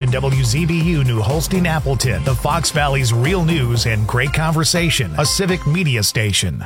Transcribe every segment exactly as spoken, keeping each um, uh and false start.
and W Z B U New Holstein Appleton, the Fox Valley's real news and great conversation, a civic media station.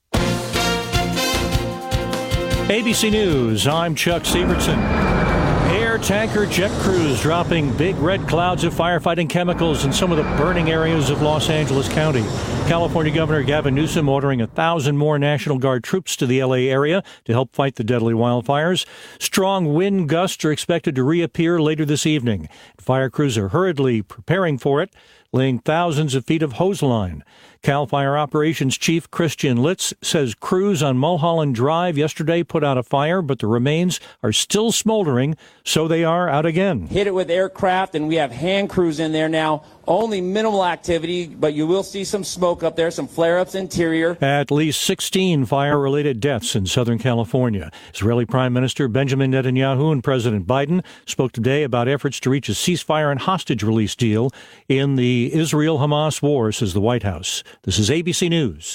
A B C News, I'm Chuck Sievertson. Air tanker jet crews dropping big red clouds of firefighting chemicals in some of the burning areas of Los Angeles County. California Governor Gavin Newsom ordering a thousand more National Guard troops to the L A area to help fight the deadly wildfires. Strong wind gusts are expected to reappear later this evening. Fire crews are hurriedly preparing for it, laying thousands of feet of hose line. CAL FIRE Operations Chief Christian Litz says crews on Mulholland Drive yesterday put out a fire, but the remains are still smoldering, so they are out again. Hit it with aircraft, and we have hand crews in there now. Only minimal activity, but you will see some smoke up there, some flare-ups interior. At least sixteen fire-related deaths in Southern California. Israeli Prime Minister Benjamin Netanyahu and President Biden spoke today about efforts to reach a ceasefire and hostage release deal in the Israel-Hamas war, says the White House. This is A B C News.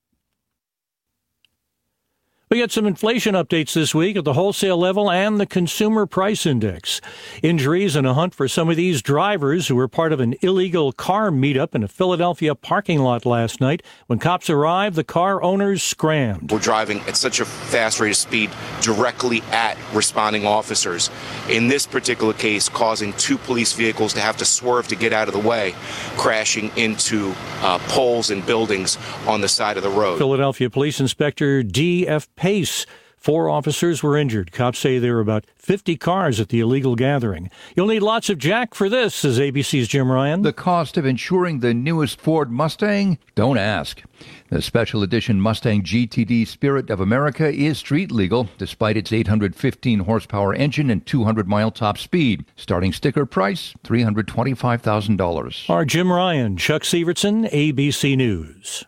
We got some inflation updates this week at the wholesale level and the consumer price index. Injuries and a hunt for some of these drivers who were part of an illegal car meetup in a Philadelphia parking lot last night. When cops arrived, the car owners scrammed. We're driving at such a fast rate of speed directly at responding officers. In this particular case, causing two police vehicles to have to swerve to get out of the way, crashing into uh, poles and buildings on the side of the road. Philadelphia Police Inspector D F Pace. Four officers were injured. Cops say there were about fifty cars at the illegal gathering. You'll need lots of jack for this, says A B C's Jim Ryan. The cost of insuring the newest Ford Mustang? Don't ask. The special edition Mustang G T D Spirit of America is street legal, despite its eight hundred fifteen horsepower engine and two hundred mile top speed. Starting sticker price, three hundred twenty-five thousand dollars. Our Jim Ryan, Chuck Sievertson, A B C News.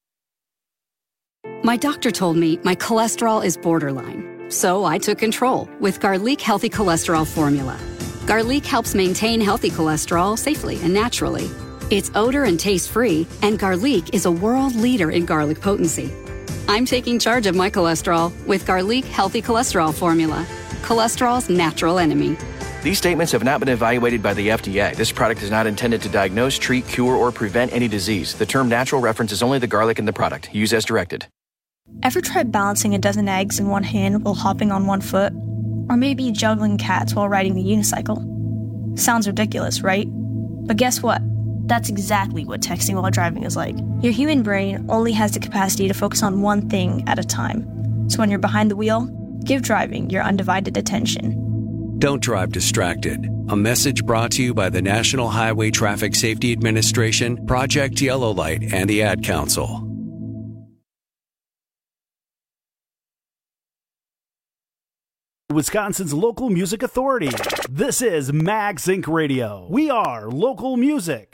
My doctor told me my cholesterol is borderline, so I took control with Garlic Healthy Cholesterol Formula. Garlic helps maintain healthy cholesterol safely and naturally. It's odor and taste-free, and Garlic is a world leader in garlic potency. I'm taking charge of my cholesterol with Garlic Healthy Cholesterol Formula, cholesterol's natural enemy. These statements have not been evaluated by the F D A. This product is not intended to diagnose, treat, cure, or prevent any disease. The term natural references only the garlic in the product. Use as directed. Ever tried balancing a dozen eggs in one hand while hopping on one foot? Or maybe juggling cats while riding the unicycle? Sounds ridiculous, right? But guess what? That's exactly what texting while driving is like. Your human brain only has the capacity to focus on one thing at a time. So when you're behind the wheel, give driving your undivided attention. Don't drive distracted. A message brought to you by the National Highway Traffic Safety Administration, Project Yellow Light, and the Ad Council. Wisconsin's local music authority. This is Mag Sync Radio. We are local music.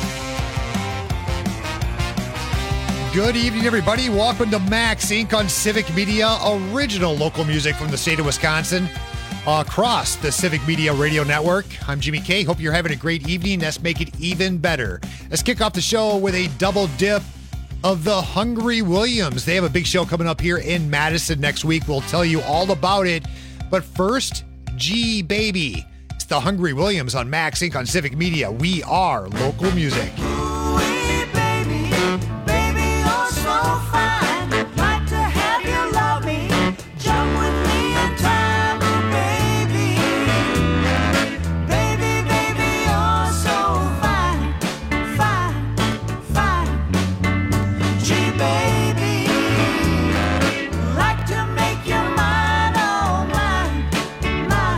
Good evening, everybody. Welcome to Mag Sync on Civic Media, original local music from the state of Wisconsin, across the Civic Media Radio Network. I'm Jimmy K. Hope you're having a great evening. Let's make it even better. Let's kick off the show with a double dip of the Hungry Williams. They have a big show coming up here in Madison next week. We'll tell you all about it. But first, G Baby. It's the Hungry Williams on Mag Sync on Civic Media. We are local music.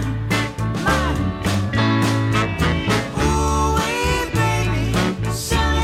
Silly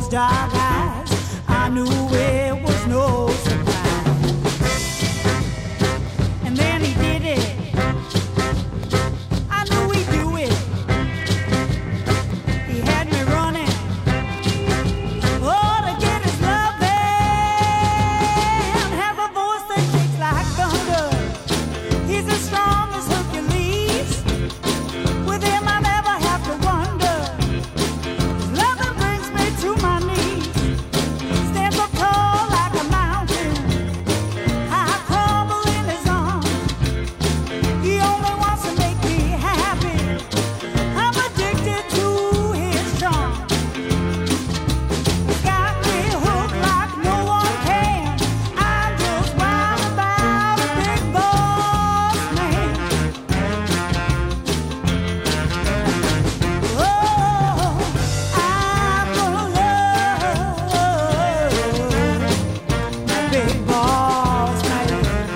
those dark eyes, I knew it was no surprise. And then he did it. I knew he'd do it. He had me running, oh, to get his love and have a voice that shakes like thunder. He's as strong as Hercules. With him I never have to wonder. His love that brings me to my knees. Stands up tall like a mountain. I crumble in his arms. He only wants to make me happy. I'm addicted to his charm. He's got me hooked like no one can. I'm just wild about a big boss man. Oh, I'm gonna love my big boss man.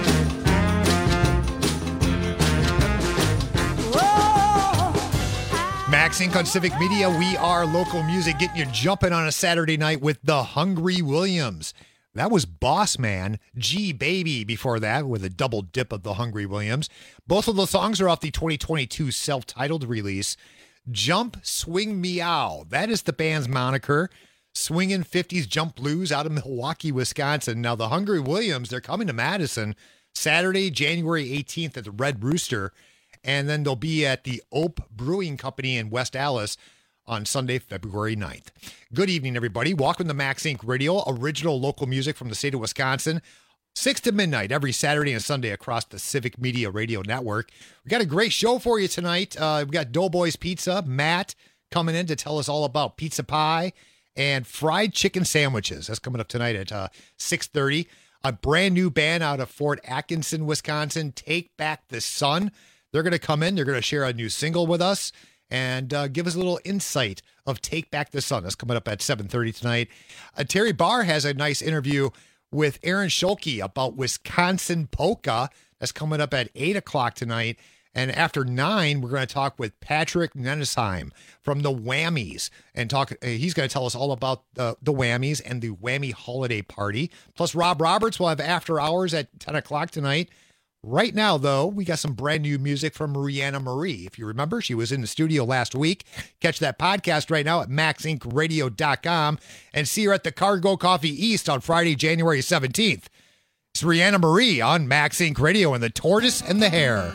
Oh, Max Inc on Civic Media. We are local music, getting you jumping on a Saturday night with the Hungry Williams. That was Boss Man, G Baby before that, with a double dip of the Hungry Williams. Both of the songs are off the twenty twenty-two self-titled release, Jump, Swing, Meow. That is the band's moniker. Swinging fifties jump blues out of Milwaukee, Wisconsin. Now, the Hungry Williams, they're coming to Madison Saturday, January eighteenth at the Red Rooster. And then they'll be at the Ope Brewing Company in West Allis on Sunday, February ninth. Good evening, everybody. Welcome to Max Inc Radio, original local music from the state of Wisconsin. six to midnight every Saturday and Sunday across the Civic Media Radio Network. We got a great show for you tonight. Uh, we got Doughboys Pizza, Matt coming in to tell us all about pizza pie and fried chicken sandwiches. That's coming up tonight at uh, six thirty. A brand new band out of Fort Atkinson, Wisconsin, Take Back the Sun. They're going to come in. They're going to share a new single with us and uh, give us a little insight of Take Back the Sun. That's coming up at seven thirty tonight. Uh, Terry Barr has a nice interview with Aaron Schulke about Wisconsin polka. That's coming up at eight o'clock tonight. And after nine, we're going to talk with Patrick Nenesheim from the Whammies. And talk. Uh, he's going to tell us all about the, the Whammies and the Whammy Holiday Party. Plus, Rob Roberts will have After Hours at ten o'clock tonight. Right now, though, we got some brand new music from Mariana Marie. If you remember, she was in the studio last week. Catch that podcast right now at max inc radio dot com and see her at the Cargo Coffee East on Friday, January seventeenth. It's Mariana Marie on Max Inc Radio and the Tortoise and the Hare.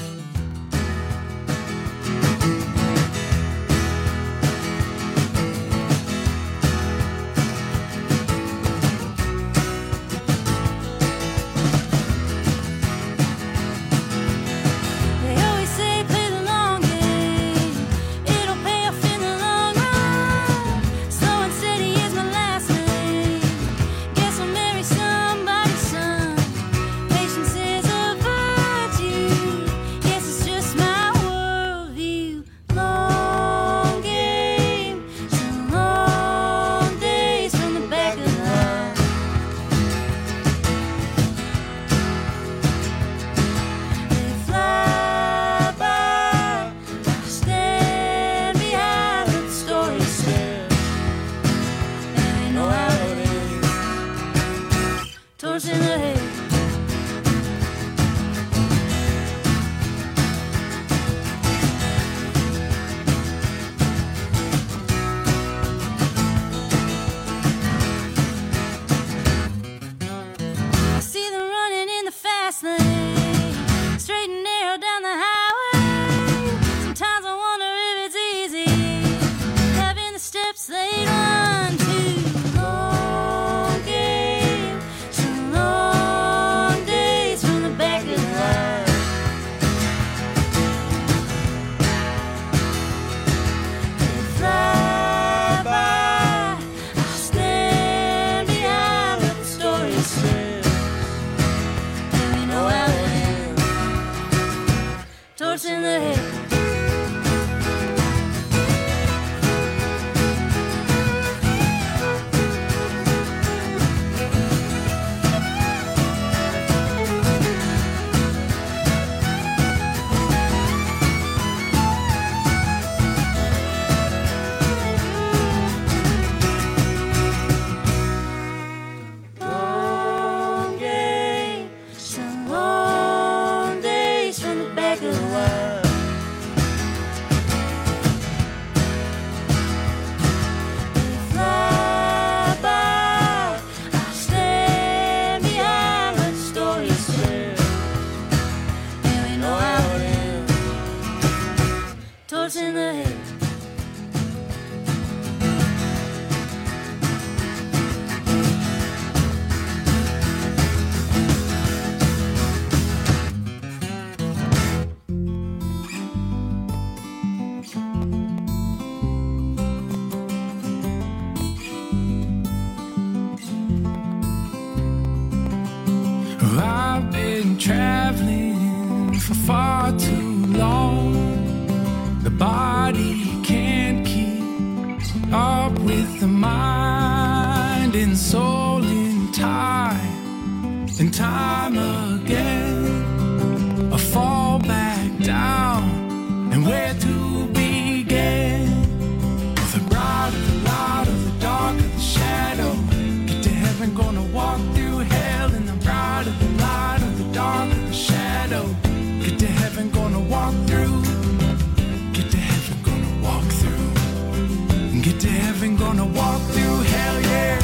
Somebody's son, patience is a virtue. been traveling for far too long. The body can't keep up with the mind and soul in time, and time again. I fall back down, and where to begin? With the bright of the light of the dark of the shadow, get to heaven, gonna walk through hell in the bright of the light of the dark of the shadow. Get to heaven, gonna walk through. Get to heaven, gonna walk through. Get to heaven, gonna walk through hell, yeah.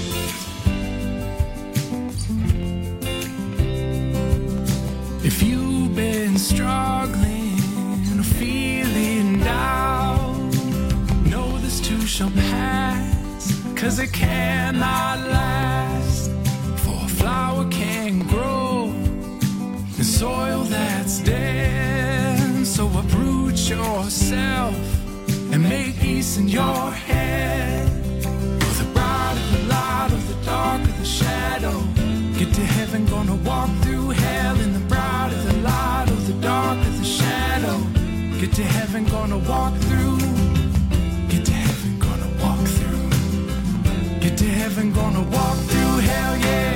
If you've been struggling or feeling down, know this too shall pass, 'cause it cannot last. For a flower can grow in soil that's dead. So uproot yourself and make peace in your head. For the bright of the light of the dark of the shadow, get to heaven, gonna walk through hell in the bright of the light of the dark of the shadow. Get to heaven, gonna walk through. Get to heaven, gonna walk through. Get to heaven, gonna walk through hell, yeah.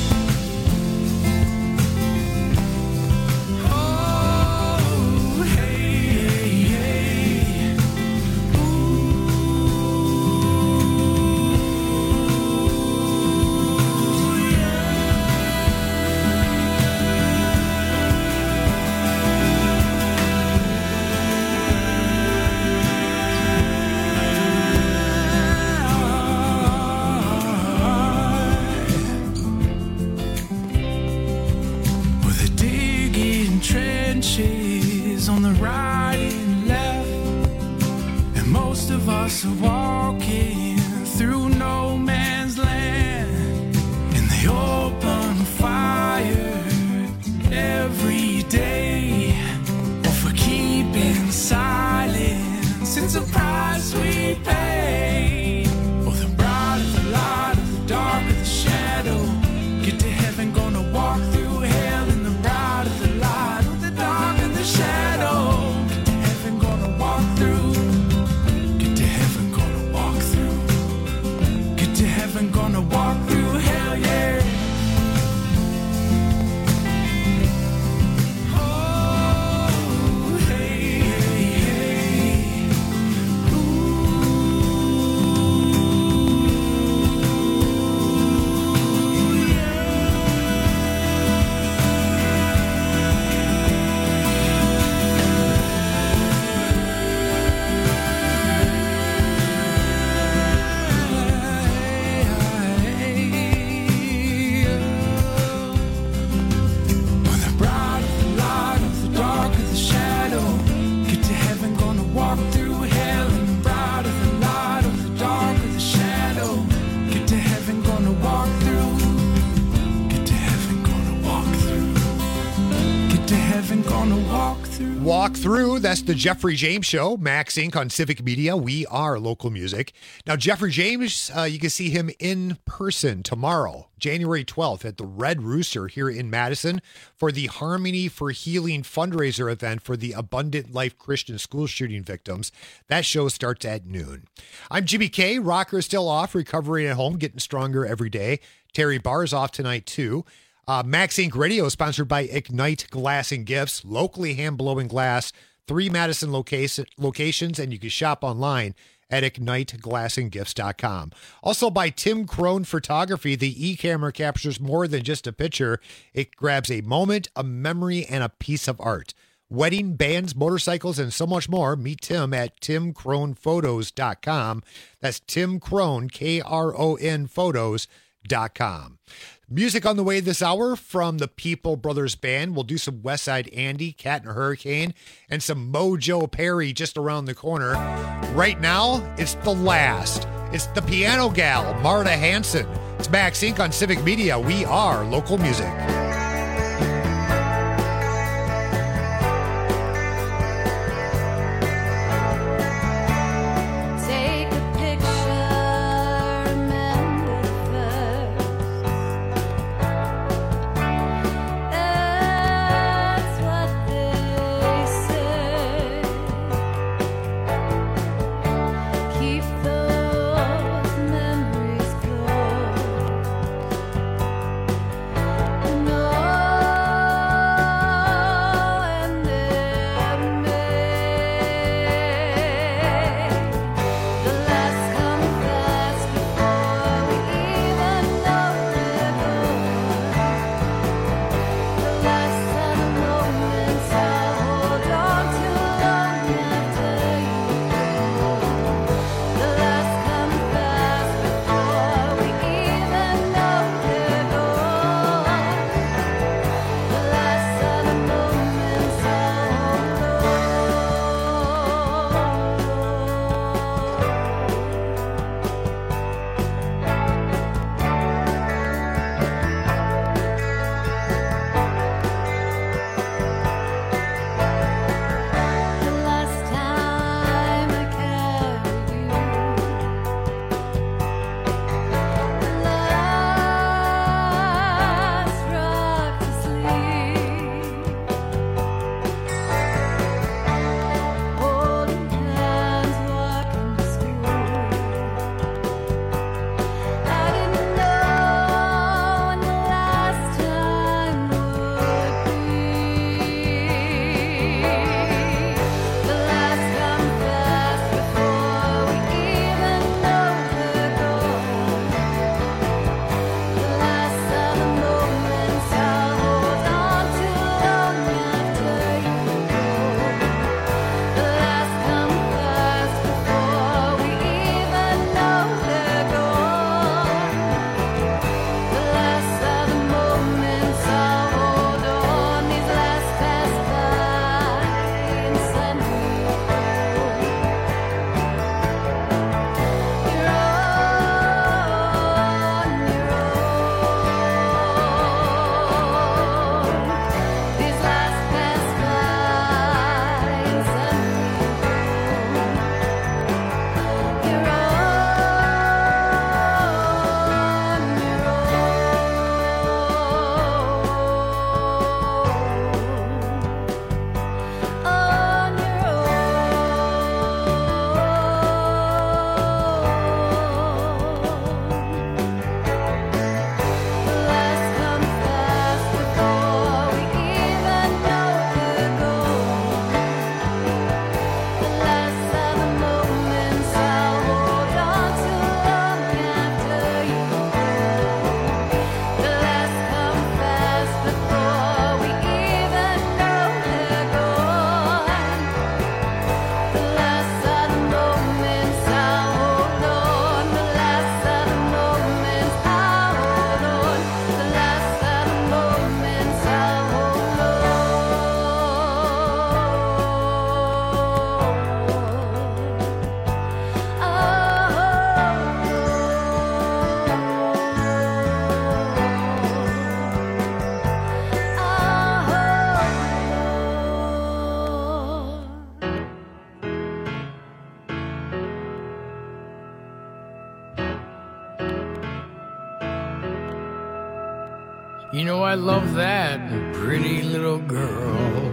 Oh, hey, hey, hey. Trenches on the right and left, and most of us are walking through no man's land. And they open fire every day, or for keeping silence, it's a price we pay. Oh, the bright of the light of the dark of the shadow, get to heaven, gonna walk through hell in the bright of the light of the dark of the shadow. Get to heaven, gonna walk through. Get to heaven, gonna walk through. Get to heaven, gonna walk through hell, yeah. Oh, hey, hey, hey. Walk Through, that's the Jeffrey James Show, Max Incorporated on Civic Media. We are local music. Now, Jeffrey James, uh, you can see him in person tomorrow, January twelfth, at the Red Rooster here in Madison for the Harmony for Healing fundraiser event for the Abundant Life Christian school shooting victims. That show starts at noon. I'm Jimmy K. Rocker is still off, recovering at home, getting stronger every day. Terry Barr's off tonight, too. Uh, Max Incorporated Radio is sponsored by Ignite Glass and Gifts, locally hand-blowing glass, three Madison location, locations, and you can shop online at ignite glass and gifts dot com. Also by Tim Crone Photography, the e-camera captures more than just a picture. It grabs a moment, a memory, and a piece of art. Wedding, bands, motorcycles, and so much more. Meet Tim at tim crone photos dot com. That's Tim Crone, K R O N photos dot com. Music on the way this hour from the People Brothers Band. We'll do some Westside Andy, Cat and Hurricane, and some Mojo Perry just around the corner. Right now, it's The Last. It's the piano gal, Marta Hanson. It's Max Incorporated on Civic Media. We are local music. Uh You know I love that pretty little girl.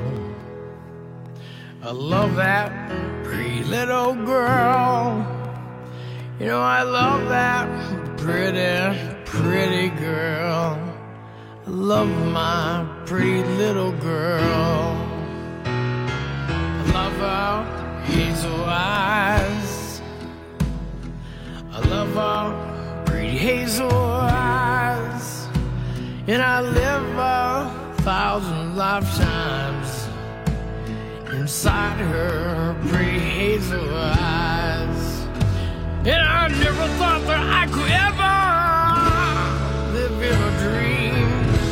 I love that pretty little girl. You know I love that pretty, pretty girl. I love my pretty little girl. I love her hazel eyes. I love her pretty hazel eyes. And I live a thousand lifetimes inside her pretty hazel eyes. And I never thought that I could ever live in a dream.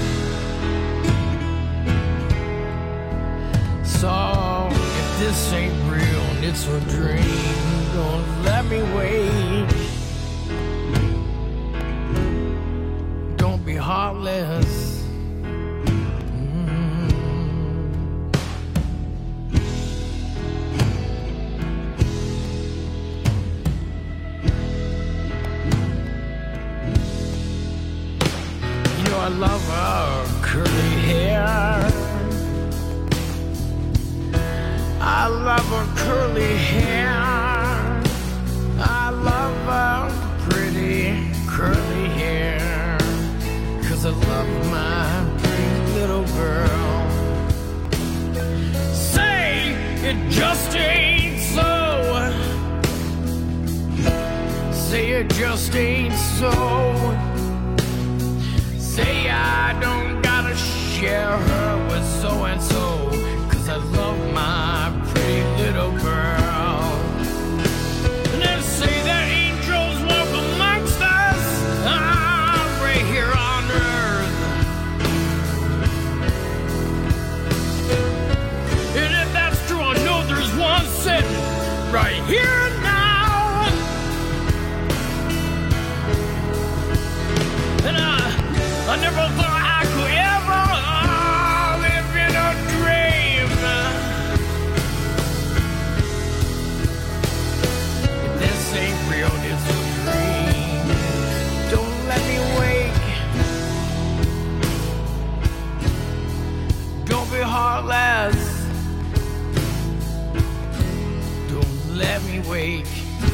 So if this ain't real and it's a dream, don't let me wait. Don't be heartless. I love her curly hair. I love her curly hair. I love her pretty curly hair. 'Cause I love my pretty little girl. Say it just ain't so. Say it just ain't so. Say I don't gotta share her with so-and-so, 'cause I love my pretty little girl. And then say that angels walk amongst us, ah, right here on earth. And if that's true, I know there's one sitting right here now. And I I never thought I could ever uh, live in a dream. If this ain't real, it's a dream. Don't let me wake. Don't be heartless. Don't let me wake.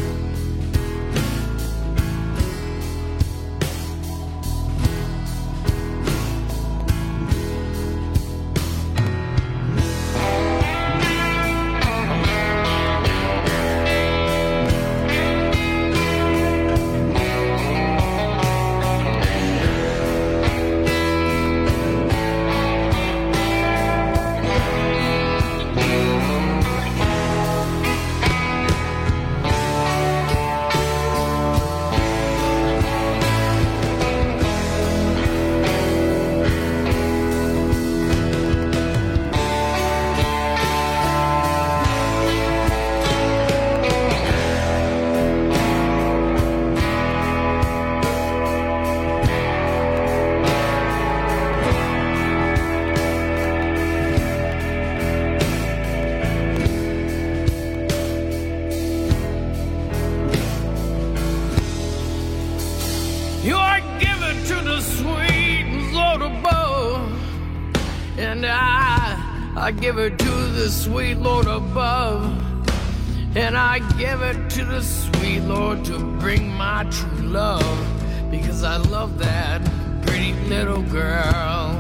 I give it to the sweet Lord above, and I give it to the sweet Lord to bring my true love, because I love that pretty little girl.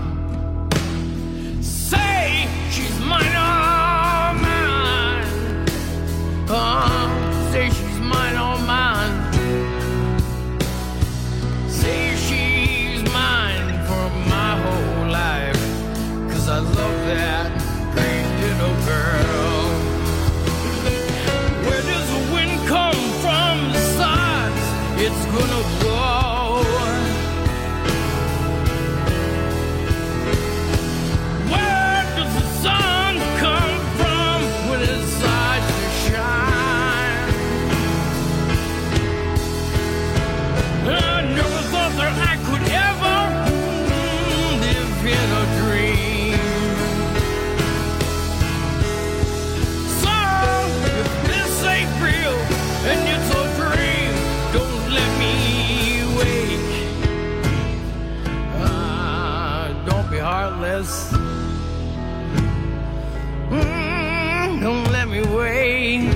Say she's mine, all mine. Oh, say she's mine, all mine. Say she's mine for my whole life, 'cause I love that little girl. Where does the wind come from? The sides it's gonna blow. us. Mm, don't let me wait.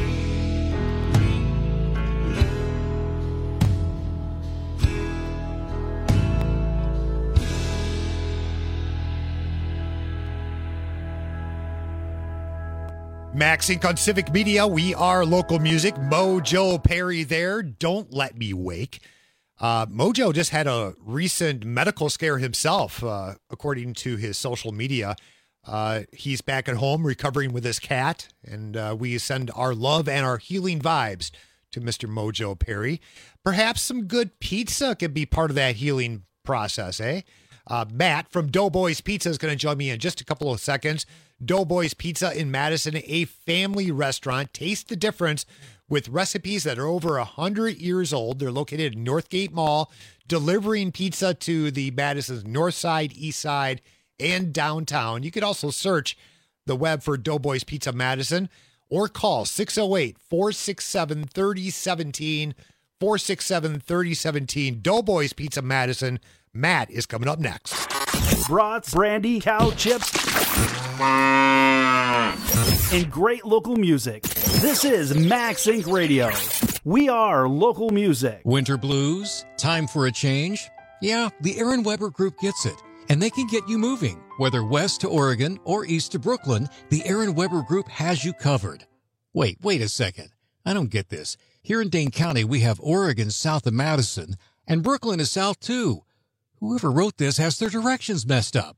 Max Inc on Civic Media. We are local music. Mojo Perry there. Don't let me wake. Uh, Mojo just had a recent medical scare himself, uh, according to his social media. Uh, he's back at home recovering with his cat, and uh, we send our love and our healing vibes to Mister Mojo Perry. Perhaps some good pizza could be part of that healing process, eh? Uh, Matt from Doughboys Pizza is going to join me in just a couple of seconds. Doughboys Pizza in Madison, a family restaurant. Taste the difference with recipes that are over one hundred years old. They're located in Northgate Mall, delivering pizza to the Madison's north side, east side, and downtown. You could also search the web for Doughboys Pizza Madison or call six oh eight, four six seven, three oh one seven, four six seven, three oh one seven. Doughboys Pizza Madison. Matt is coming up next. Brats, brandy, cow chips, and great local music. This is Max Inc Radio. We are local music. Winter blues? Time for a change? Yeah, the Aaron Weber Group gets it. And they can get you moving. Whether west to Oregon or east to Brooklyn, the Aaron Weber Group has you covered. Wait, wait a second. I don't get this. Here in Dane County, we have Oregon south of Madison, and Brooklyn is south too. Whoever wrote this has their directions messed up.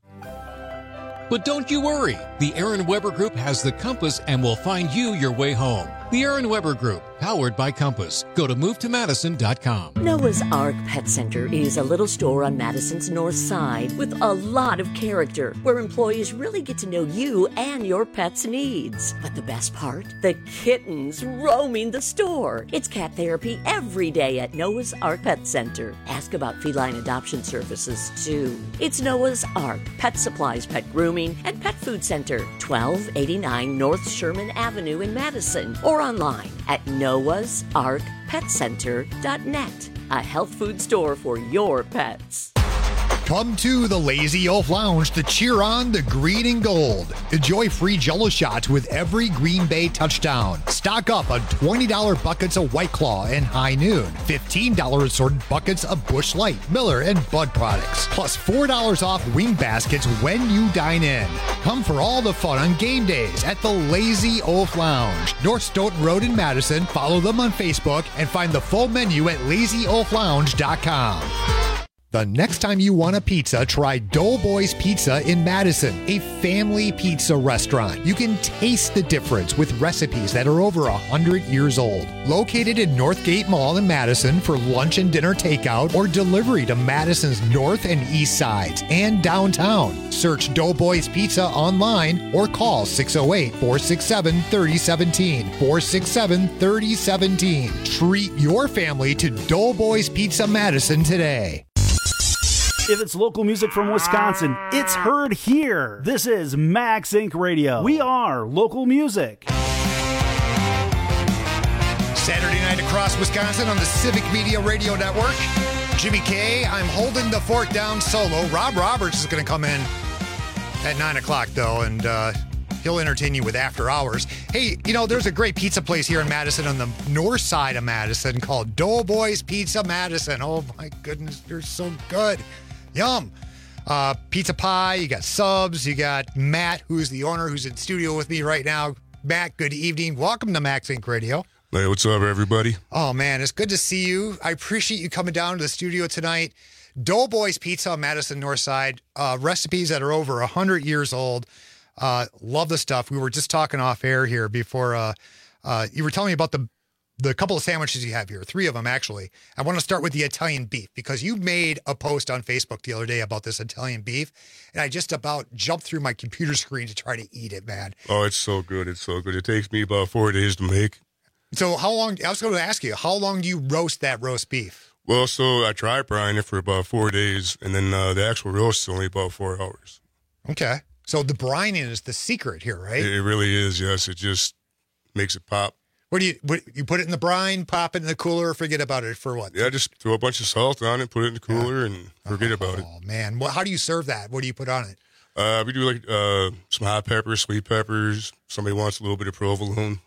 But don't you worry. The Aaron Weber Group has the compass and will find you your way home. The Aaron Weber Group, powered by Compass. Go to move to madison dot com. Noah's Ark Pet Center is a little store on Madison's north side with a lot of character, where employees really get to know you and your pet's needs. But the best part? The kittens roaming the store. It's cat therapy every day at Noah's Ark Pet Center. Ask about feline adoption services, too. It's Noah's Ark Pet Supplies, Pet Grooming, and Pet Food Center, twelve eighty-nine North Sherman Avenue in Madison, or online at noahs ark pet center dot net, a health food store for your pets. Come to the Lazy Oaf Lounge to cheer on the green and gold. Enjoy free Jell-O shots with every Green Bay touchdown. Stock up on twenty dollars buckets of White Claw and High Noon. fifteen dollars assorted buckets of Busch Light, Miller, and Bud products. Plus four dollars off wing baskets when you dine in. Come for all the fun on game days at the Lazy Oaf Lounge. North Stoughton Road in Madison. Follow them on Facebook and find the full menu at lazy oaf lounge dot com. The next time you want a pizza, try Doughboys Pizza in Madison, a family pizza restaurant. You can taste the difference with recipes that are over one hundred years old. Located in Northgate Mall in Madison for lunch and dinner takeout or delivery to Madison's north and east sides and downtown. Search Doughboys Pizza online or call six oh eight, four six seven, three oh one seven, four six seven, three oh one seven. Treat your family to Doughboys Pizza Madison today. If it's local music from Wisconsin, it's heard here. This is Max Inc Radio. We are local music. Saturday night across Wisconsin on the Civic Media Radio Network. Jimmy K, I'm holding the fort down solo. Rob Roberts is going to come in at nine o'clock, though, and uh, he'll entertain you with After Hours. Hey, you know, there's a great pizza place here in Madison on the north side of Madison called Doughboys Pizza Madison. Oh, my goodness, they're so good. Yum. Uh, pizza pie, you got subs, you got Matt, who's the owner, who's in studio with me right now. Matt, good evening. Welcome to Max Inc Radio. Hey, what's up, everybody? Oh, man, it's good to see you. I appreciate you coming down to the studio tonight. Doughboys Pizza on Madison North Side. Uh, recipes that are over one hundred years old. Uh, love the stuff. We were just talking off air here before uh, uh, you were telling me about the the couple of sandwiches you have here, three of them actually. I want to start with the Italian beef because you made a post on Facebook the other day about this Italian beef, and I just about jumped through my computer screen to try to eat it, man. Oh, it's so good. It's so good. It takes me about four days to make. So how long, I was going to ask you, how long do you roast that roast beef? Well, so I try frying it for about four days, and then uh, the actual roast is only about four hours. Okay. So the brining is the secret here, right? It, it really is, yes. It just makes it pop. What do you, what, you put it in the brine, pop it in the cooler, forget about it for what? Yeah, just throw a bunch of salt on it, put it in the cooler, yeah. and forget oh, about it. Oh, man. Well, how do you serve that? What do you put on it? Uh, we do like uh, some hot peppers, sweet peppers. Somebody wants a little bit of provolone.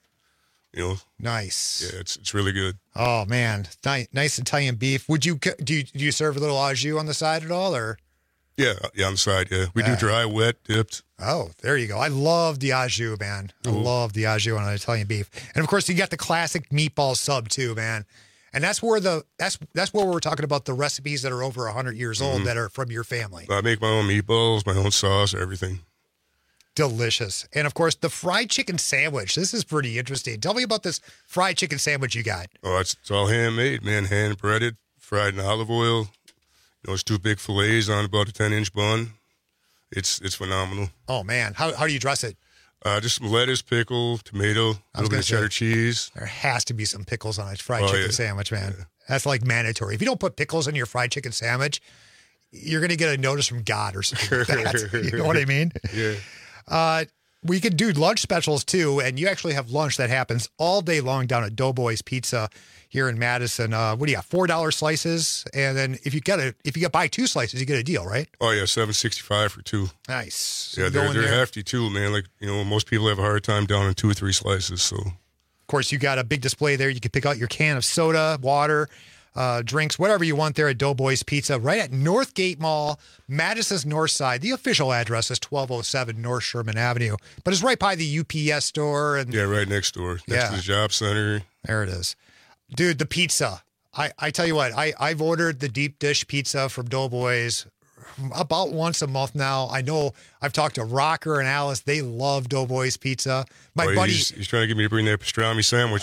You know, nice. Yeah, it's it's really good. Oh man, nice, nice Italian beef. Would you do? You, do you serve a little au jus on the side at all, or? Yeah, yeah, on the side. Yeah, we Yeah. do dry, wet, dipped. Oh, there you go. I love the au jus, man. I Ooh. love the au jus on an Italian beef, and of course you got the classic meatball sub too, man. And that's where the that's that's where we're talking about the recipes that are over a hundred years old Mhm. that are from your family. I make my own meatballs, my own sauce, everything. Delicious. And of course, the fried chicken sandwich. This is pretty interesting. Tell me about this fried chicken sandwich you got. Oh, it's, it's all handmade, man. Hand breaded, fried in olive oil. You know, it's two big fillets on about a ten inch bun. It's it's phenomenal. Oh man, how how do you dress it? Uh, just some lettuce, pickle, tomato, a I was little bit gonna of cheddar say, cheese. There has to be some pickles on a fried Oh, chicken yeah. sandwich, man. That's like mandatory. If you don't put pickles in your fried chicken sandwich, you're going to get a notice from God or something like that. You know what I mean? Yeah. Uh, we could do lunch specials too, and you actually have lunch that happens all day long down at Doughboys Pizza here in Madison. Uh, what do you got? Four dollar slices, and then if you get a if you get buy two slices, you get a deal, right? Oh yeah, seven sixty five for two. Nice. So Yeah, you go they're in they're there. hefty too, man. Like you know, most people have a hard time down in two or three slices. So Of course, you got a big display there. You can pick out your can of soda, water, uh, drinks, whatever you want there at Doughboys Pizza, right at Northgate Mall, Madison's North Side. The official address is twelve oh seven North Sherman Avenue, but it's right by the U P S store. And yeah, right next door, next Yeah. to the job center. there it is. Dude, the pizza. I, I tell you what, I, I've ordered the deep dish pizza from Doughboys about once a month now. I know I've talked to Rocker and Alice. They love Doughboys Pizza. My Oh, buddy, he's, he's trying to get me to bring that pastrami sandwich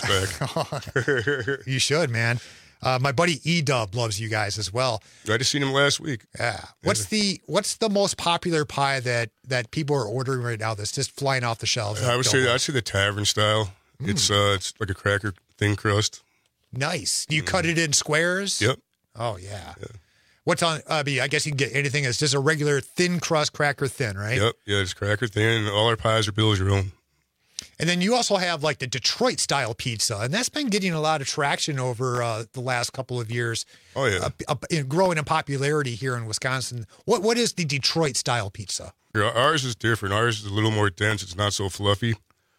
back. you should, man. Uh, my buddy E-Dub loves you guys as well. I just seen him last week. Yeah. What's the what's the most popular pie that that people are ordering right now that's just flying off the shelves? I would say I'd say the tavern style. Mm. It's uh, it's like a cracker, thin crust. Nice. Do you cut it in squares? Yep. Oh yeah. What's on? I mean, I guess you can get anything that's just a regular thin crust cracker thin, right? Yep. Yeah, it's cracker thin. All our pies are built as your own. And then you also have like the Detroit style pizza, and that's been getting a lot of traction over uh, the last couple of years. Oh yeah, uh, uh, in growing in popularity here in Wisconsin. What what is the Detroit style pizza? Yeah, ours is different. Ours is a little more dense. It's not so fluffy.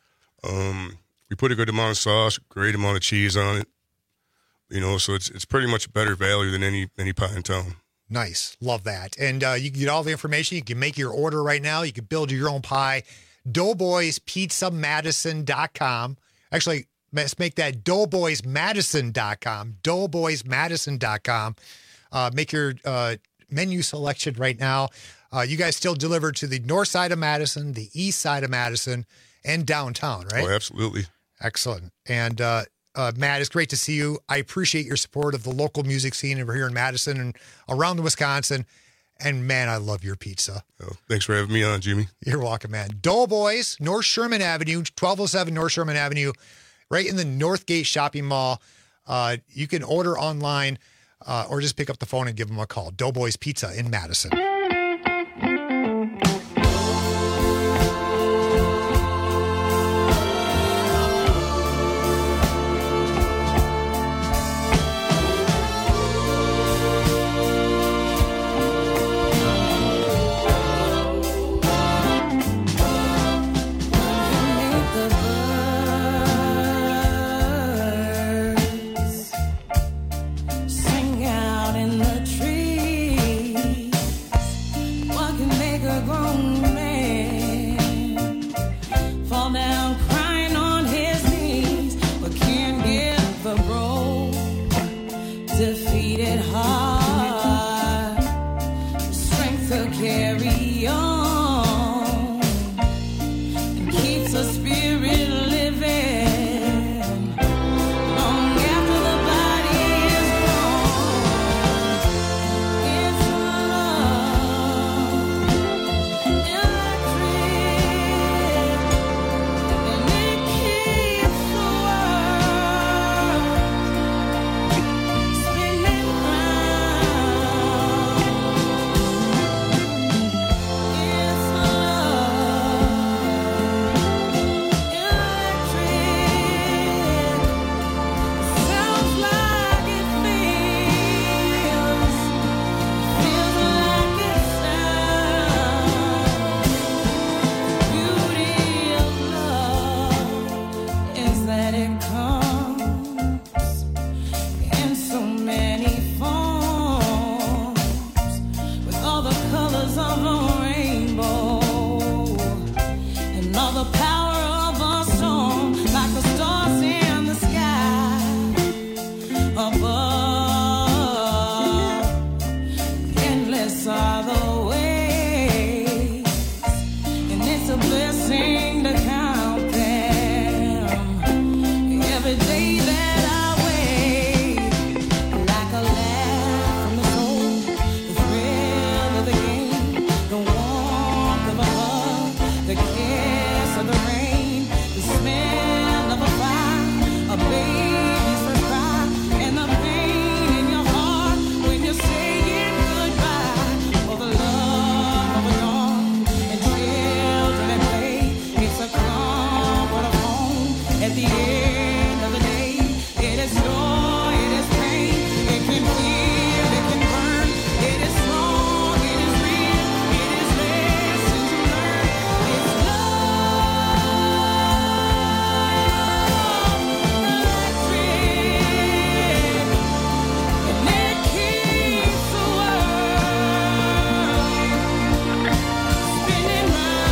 Um, we put a good amount of sauce, great amount of cheese on it. You know, so it's it's pretty much a better value than any any pie in town. Nice, love that. And uh, you can get all the information. You can make your order right now. You can build your own pie. Doughboys Pizza Madison dot com. Actually, let's make that Doughboys Madison dot com. Doughboys Madison dot com. Uh, make your uh, menu selection right now. Uh, you guys still deliver to the north side of Madison, the east side of Madison, and downtown, right? Oh, absolutely. Excellent. And uh, uh, Matt, it's great to see you. I appreciate your support of the local music scene over here in Madison and around the Wisconsin. And man, I love your pizza. Oh, thanks for having me on, Jimmy. You're welcome, man. Doughboys, North Sherman Avenue, twelve oh seven North Sherman Avenue, right in the Northgate Shopping Mall. Uh, you can order online uh, or just pick up the phone and give them a call. Doughboys Pizza in Madison. Sing out in the trees. colors of a rainbow, and all the power of a song, like the stars in the sky above. Endless are the ways, and it's a blessing to count them every day that I wait, like a laugh from the soul, the thrill of the game, the warmth of a hug, the kiss of the rain, the smell of a fire, a baby's first cry, and the pain in your heart when you're saying goodbye. For the love of a dawn and children at play, it's a comfort of home at the end of the day. It is joy, it is pain, it can feel, it can burn, it is strong, it is real, it is lessons to learn. It's love, electric, and it keeps the world spinning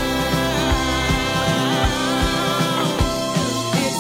round. It's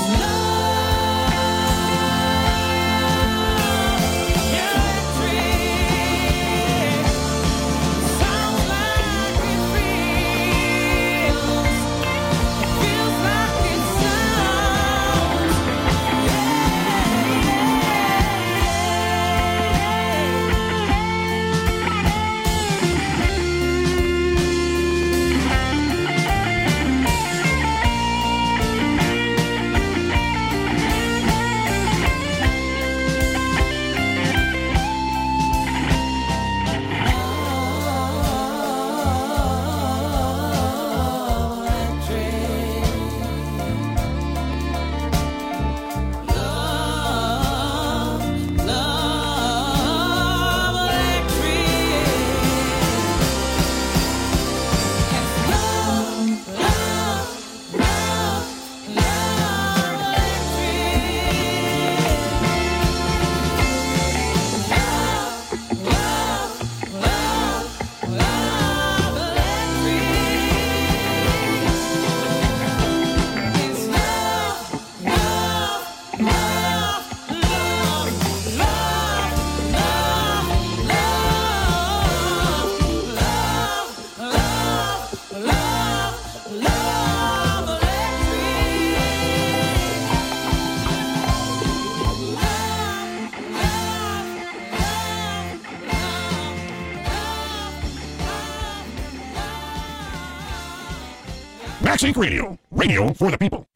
Max Inc Radio, radio for the people.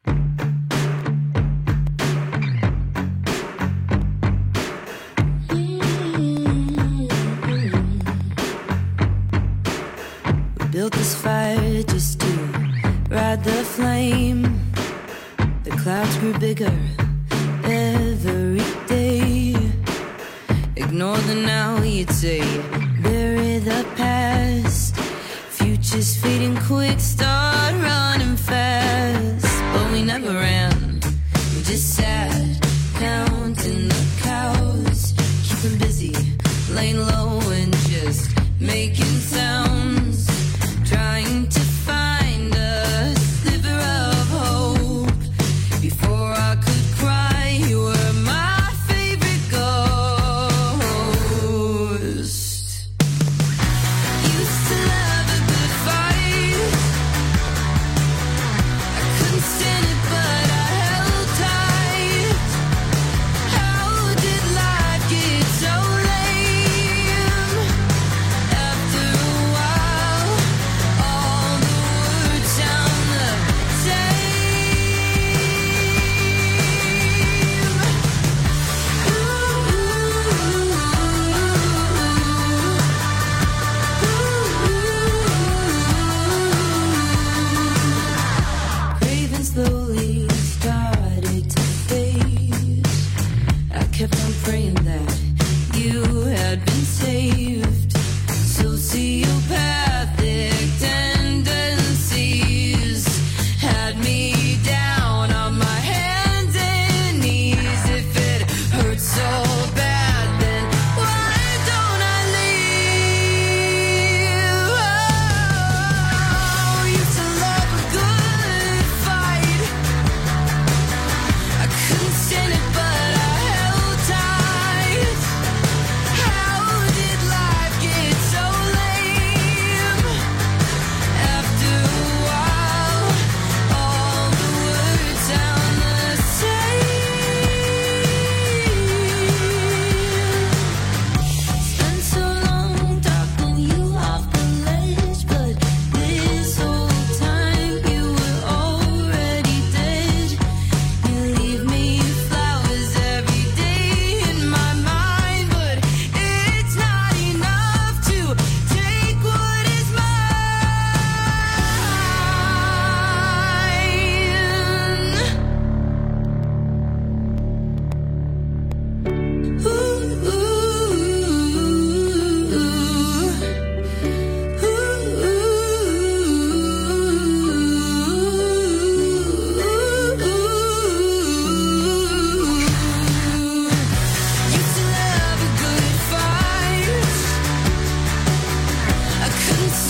We built this fire just to ride the flame. The clouds grew bigger every day. Ignore the now, you'd say. Bury the past. Future's fading quick, start running fast. But we never ran, we just sat, counting the cows. Keeping busy, laying low and just making sounds. Trying to find a sliver of hope. Before I could cry, you were my favorite ghost. Used to love a good fight. I couldn't stand it, but I held tight. How did life get so lame? After a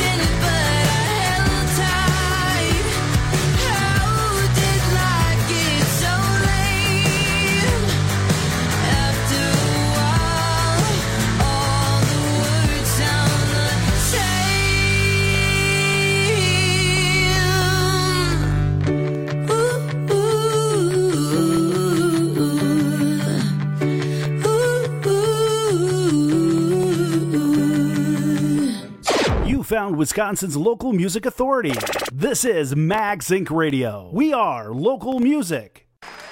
Found Wisconsin's local music authority. This is MagSync Radio. We are local music.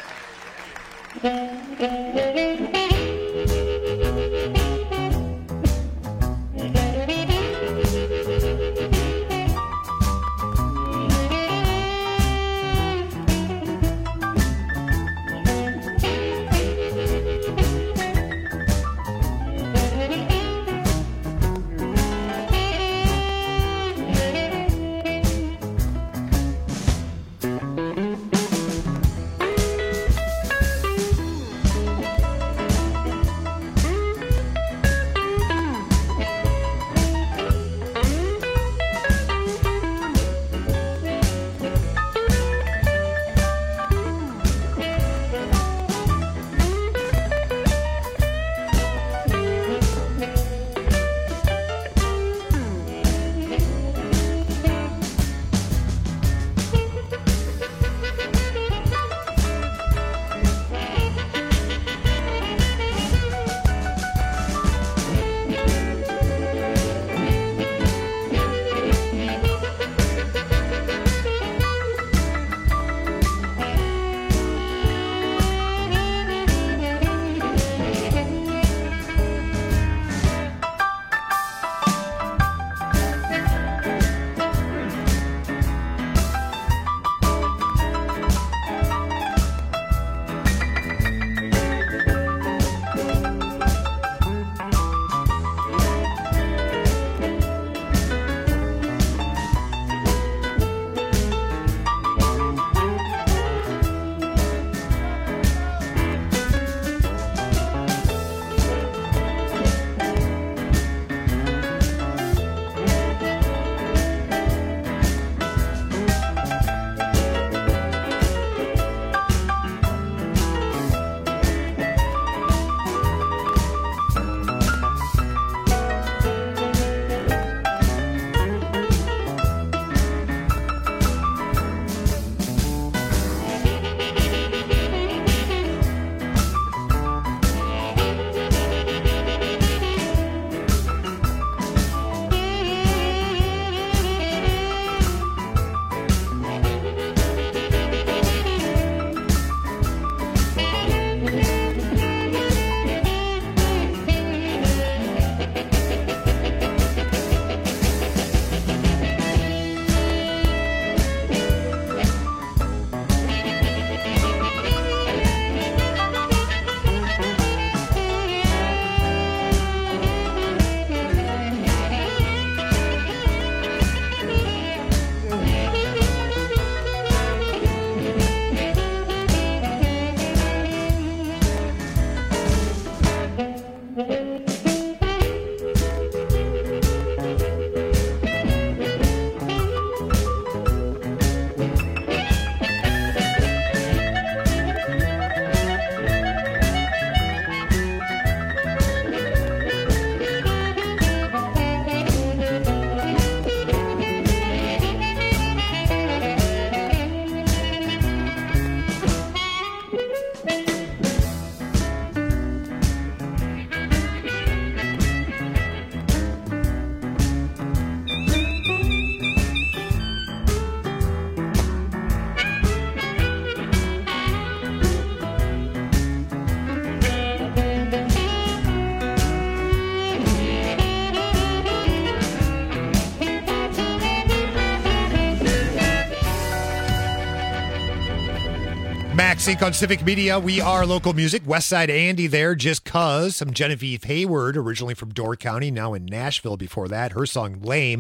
MagSync on Civic Media. We are local music. Westside Andy there, just cuz. Some Genevieve Hayward, originally from Door County, now in Nashville before that. Her song Lame.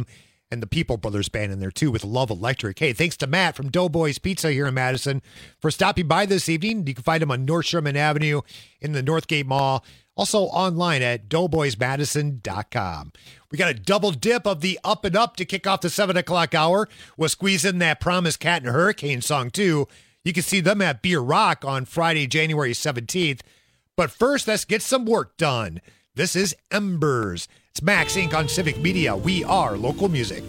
and the People Brothers Band in there too with Love Electric. Hey, thanks to Matt from Doughboys Pizza here in Madison for stopping by this evening. You can find him on North Sherman Avenue in the Northgate Mall. Also online at doughboys madison dot com. We got a double dip of the Up and Up to kick off the seven o'clock hour. We'll squeeze in that Promise Cat and Hurricane song too. You can see them at Beer Rock on Friday, January seventeenth. But first, let's get some work done. This is Embers. It's Max Incorporated on Civic Media. We are local music.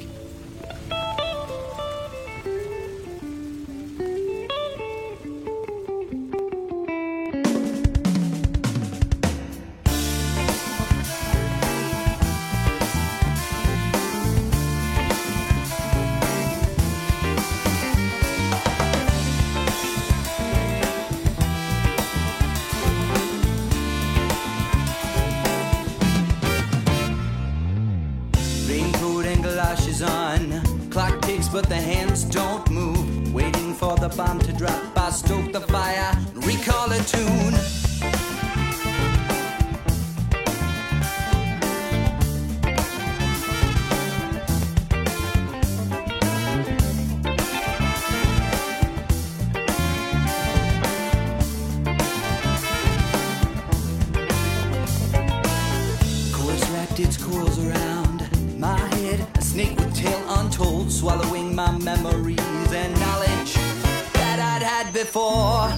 But the hands don't move. Waiting for the bomb to drop, I stoke the fire, recall a tune. Coils wrapped its coils around my head, a snake with tail untold, swallowing my memories and knowledge that I'd had before.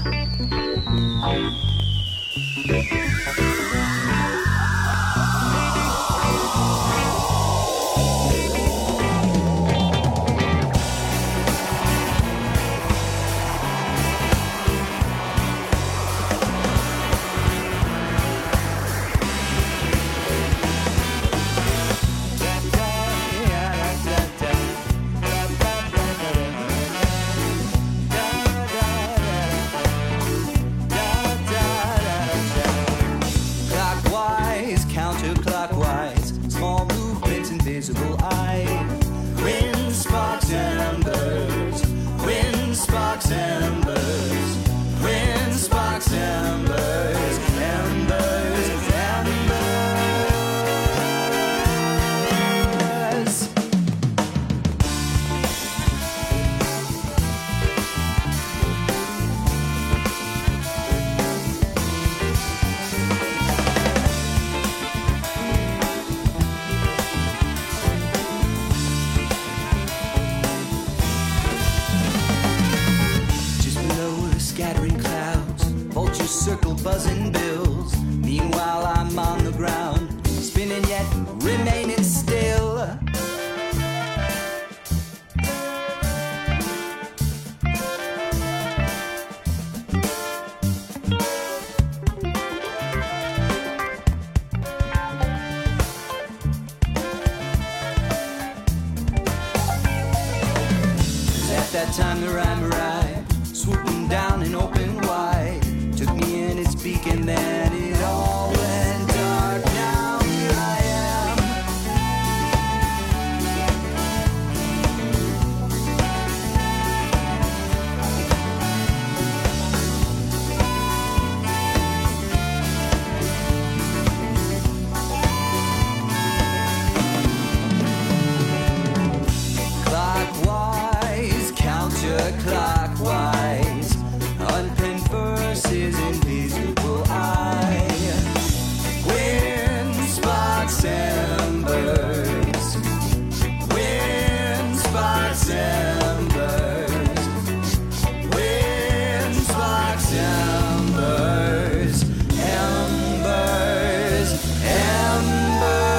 Circle buzzing bills. Meanwhile I'm on the ground, spinning yet remaining still. At that time the rhyme arrived, swooping down and open wide. Took me in its beak and then it all went dark. Now here I am. Clockwise, counterclockwise, unpenned verses invisible eye. Wind sparks embers. Wind sparks embers. Wind sparks embers. Embers. Embers.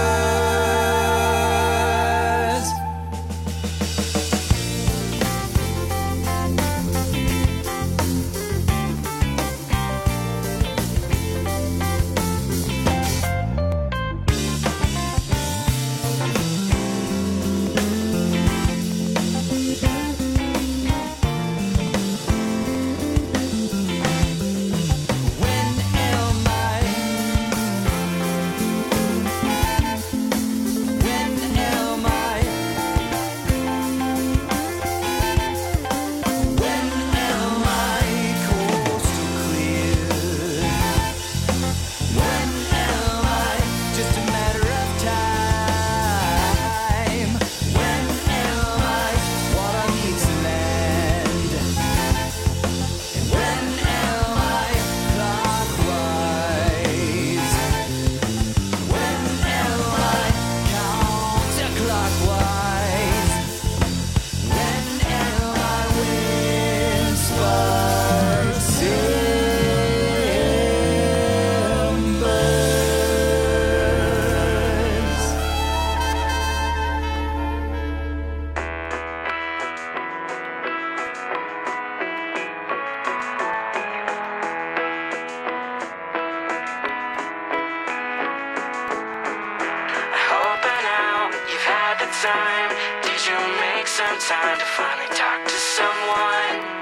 the time? Did you make some time to finally talk to someone?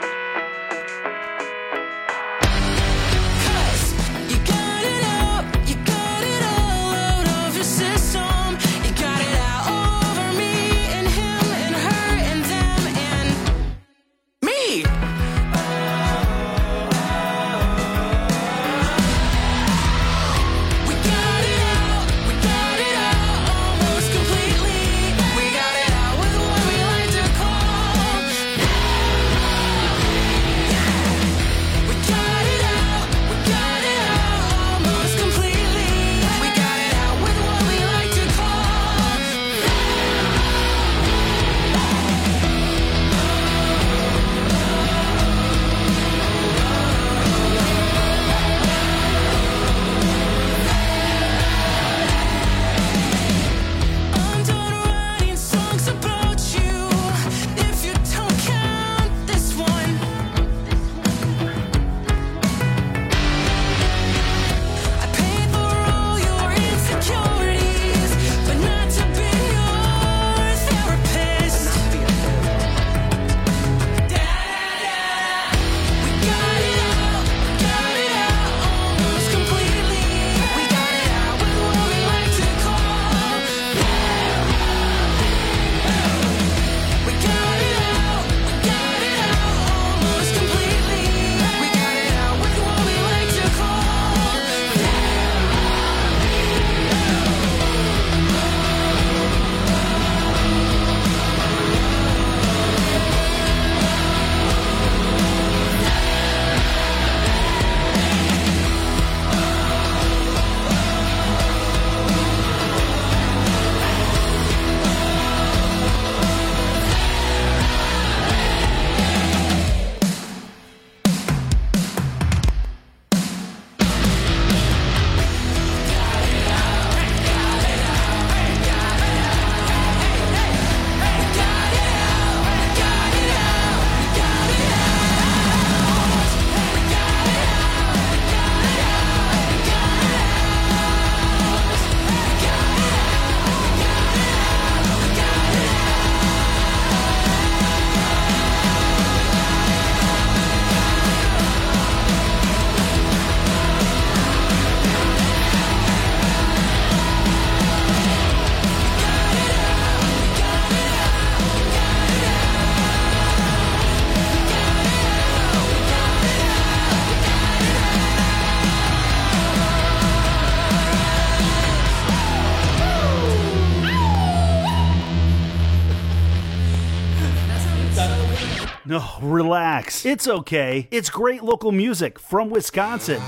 No, relax. It's okay. It's great local music from Wisconsin.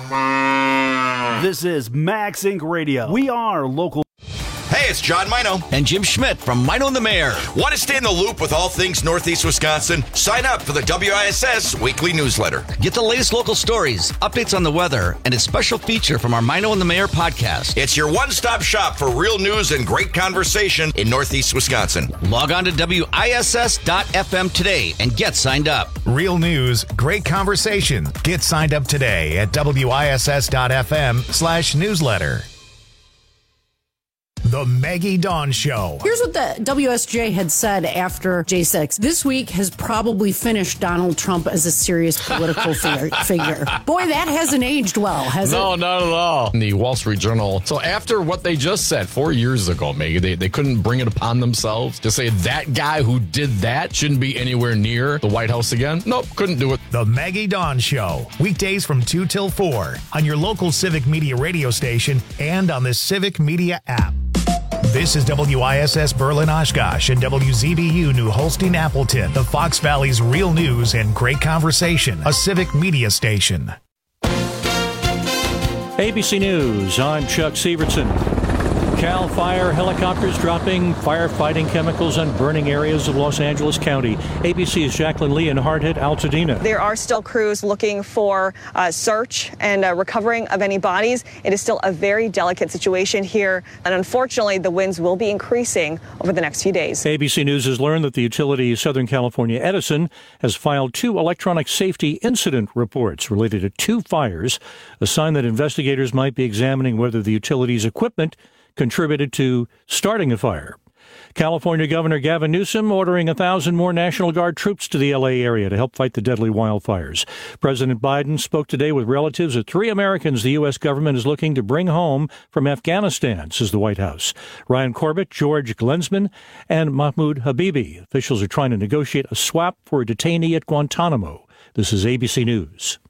This is Max Inc Radio. We are local. Hey, it's John Mino. And Jim Schmidt from Mino and the Mayor. Want to stay in the loop with all things Northeast Wisconsin? Sign up for the W I S S weekly newsletter. Get the latest local stories, updates on the weather, and a special feature from our Mino and the Mayor podcast. It's your one-stop shop for real news and great conversation in Northeast Wisconsin. Log on to W I S S dot F M today and get signed up. Real news, great conversation. Get signed up today at W I S S dot F M slash newsletter. The Maggie Dawn Show. Here's what the W S J had said after J six. This week has probably finished Donald Trump as a serious political figure. figure. Boy, that hasn't aged well, has no, it? No, not at all. In the Wall Street Journal. So after what they just said four years ago, Maggie, they, they couldn't bring it upon themselves to say that guy who did that shouldn't be anywhere near the White House again. Nope, couldn't do it. The Maggie Dawn Show. Weekdays from two till four on your local Civic Media radio station and on the Civic Media app. This is W I S S Berlin Oshkosh and W Z B U New Holstein Appleton, the Fox Valley's real news and great conversation, a Civic Media station. A B C News, I'm Chuck Severson. Cal Fire helicopters dropping firefighting chemicals on burning areas of Los Angeles County. A B C's Jacqueline Lee in Hardhead, Altadena. There are still crews looking for uh, search and uh, recovering of any bodies. It is still a very delicate situation here, and unfortunately, the winds will be increasing over the next few days. A B C News has learned that the utility Southern California Edison has filed two electronic safety incident reports related to two fires, a sign that investigators might be examining whether the utility's equipment contributed to starting a fire. California Governor Gavin Newsom ordering a thousand more National Guard troops to the L A area to help fight the deadly wildfires. President Biden spoke today with relatives of three Americans the U S government is looking to bring home from Afghanistan, says the White House. Ryan Corbett, George Glensman, and Mahmoud Habibi. Officials are trying to negotiate a swap for a detainee at Guantanamo. This is A B C News.